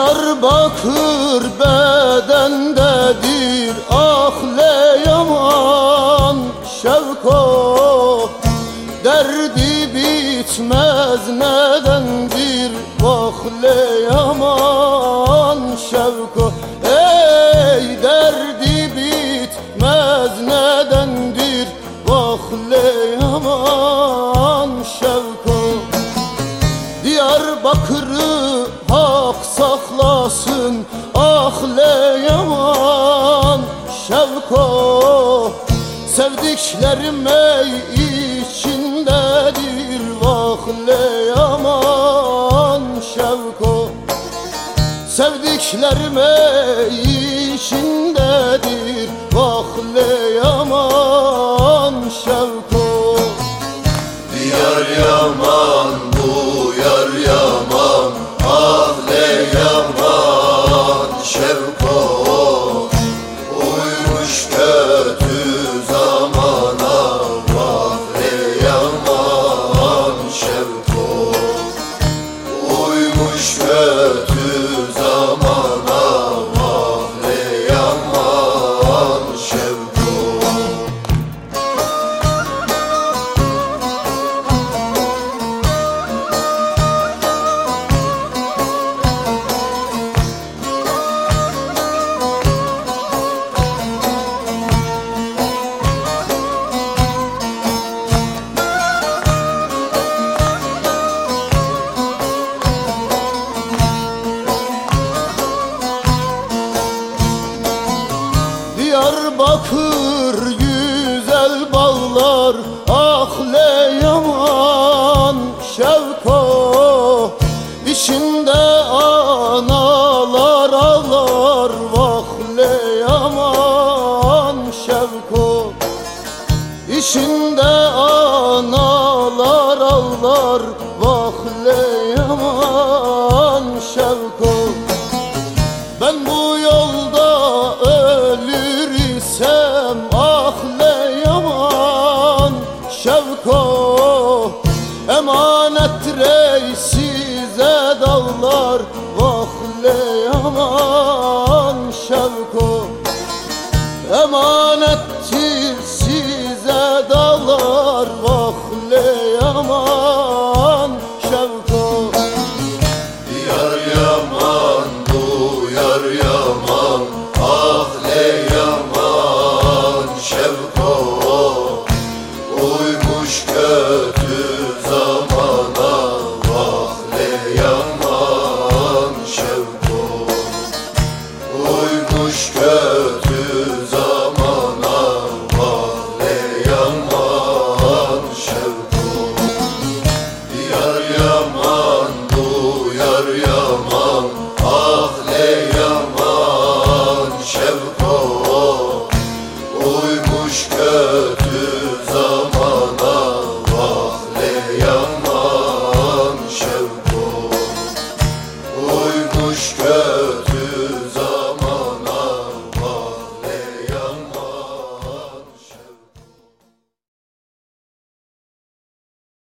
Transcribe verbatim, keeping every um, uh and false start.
Diyarbakır bedendedir, ah le yaman Şevko. Derdi bitmez nedendir, vah le yaman Şevko. Ey derdi bitmez nedendir, vah le yaman Şevko. Diyarbakır'ı hak saklasın, ah le yaman Şevko. Sevdiklerim ey içindedir, vah le yaman Şevko. Sevdiklerim ey içindedir, vah le yaman Şevko. Diyar yaman, bu yar yaman, ah le yaman Şevko. Uymuş kötü zamana, vah le yaman Şevko. Uymuş kötü zamana, vah le yaman Şevko. Diyarbakır güzel bağlar, ah le yaman Şevko. İçinde analar ağlar, vah le yaman Şevko. İçinde analar ağlar, vah le yaman Şevko. Ben bu yolda ölür isem, ah le yaman Şevko. Emanet size dağlar, vah le yaman Şevko. Emanettir size dağlar, vah le yaman Şevko. Diyar yaman, bu yar yaman, ah le yaman Şevko. Uymuş kötü zamana, vah le yaman Şevko. Uymuş kötü zamana, vah le yaman Şevko. Diyar yaman, bu yar yaman, ah le yaman Şevko. Uymuş kötü zamana, vah le yaman Şevko. Uymuş kötü